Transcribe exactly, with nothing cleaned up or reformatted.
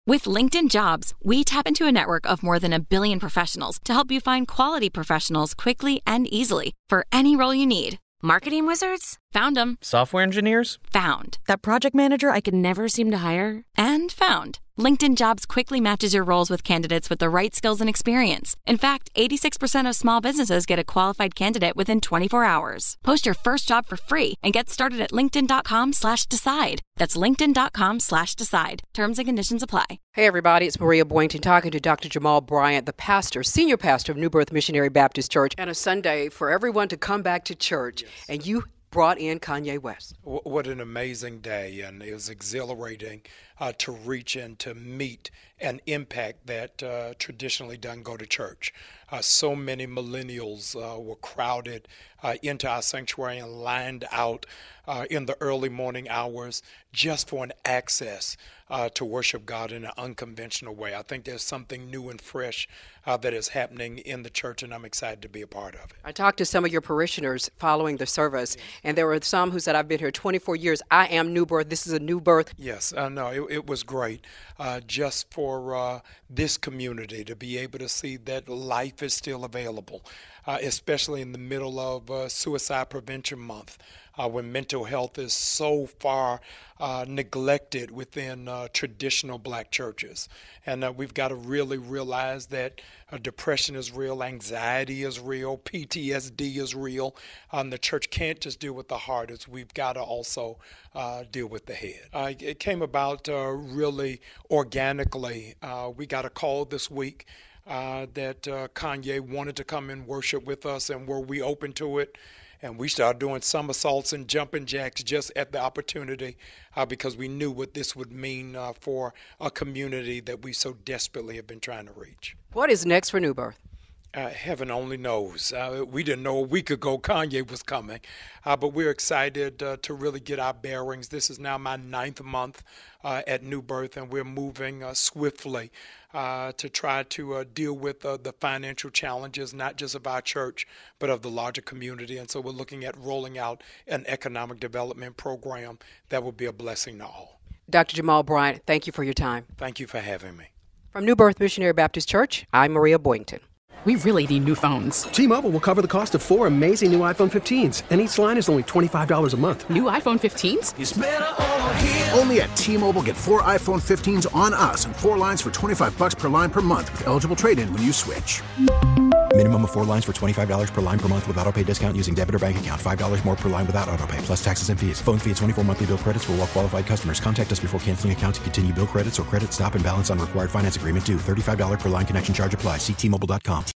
With LinkedIn Jobs, we tap into a network of more than a billion professionals to help you find quality professionals quickly and easily for any role you need. Marketing wizards? Found them. Software engineers? Found. That project manager I could never seem to hire? And found. LinkedIn Jobs quickly matches your roles with candidates with the right skills and experience. In fact, eighty-six percent of small businesses get a qualified candidate within twenty-four hours. Post your first job for free and get started at linkedin.com slash decide. That's linkedin.com slash decide. Terms and conditions apply. Hey, everybody, it's Maria Boynton talking to Doctor Jamal Bryant, the pastor, senior pastor of New Birth Missionary Baptist Church, and a Sunday for everyone to come back to church. Yes. And you brought in Kanye West. What an amazing day, and it was exhilarating uh, to reach and to meet an impact that uh, traditionally doesn't go to church. Uh, so many millennials uh, were crowded uh, into our sanctuary and lined out uh, in the early morning hours just for an access uh, to worship God in an unconventional way. I think there's something new and fresh uh, that is happening in the church, and I'm excited to be a part of it. I talked to some of your parishioners following the service, and there were some who said, I've been here twenty-four years. I am New Birth. This is a new birth. Yes, uh, no, it, it was great uh, just for uh, this community to be able to see that life is still available, uh, especially in the middle of uh, Suicide Prevention Month, uh, when mental health is so far uh, neglected within uh, traditional black churches. And uh, we've got to really realize that uh, depression is real, anxiety is real, P T S D is real. Um, the church can't just deal with the heart, it's, we've got to also uh, deal with the head. Uh, it came about uh, really organically. Uh, we got a call this week Uh, that uh, Kanye wanted to come and worship with us, and were we open to it? And we started doing somersaults and jumping jacks just at the opportunity uh, because we knew what this would mean uh, for a community that we so desperately have been trying to reach. What is next for New Birth? Uh, heaven only knows. Uh, we didn't know a week ago Kanye was coming, uh, but we're excited uh, to really get our bearings. This is now my ninth month uh, at New Birth, and we're moving uh, swiftly uh, to try to uh, deal with uh, the financial challenges, not just of our church, but of the larger community. And so we're looking at rolling out an economic development program that will be a blessing to all. Doctor Jamal Bryant, thank you for your time. Thank you for having me. From New Birth Missionary Baptist Church, I'm Maria Boynton. We really need new phones. T-Mobile will cover the cost of four amazing new iPhone fifteens, and each line is only twenty-five dollars a month. New iPhone fifteens? It's better over here. Only at T-Mobile, get four iPhone fifteens on us and four lines for twenty-five dollars per line per month with eligible trade-in when you switch. Minimum of four lines for twenty-five dollars per line per month with autopay discount using debit or bank account. five dollars more per line without autopay, plus taxes and fees. Phone fee at twenty-four monthly bill credits for well-qualified customers. Contact us before canceling account to continue bill credits or credit stop and balance on required finance agreement due. thirty-five dollars per line connection charge applies. See T Mobile dot com.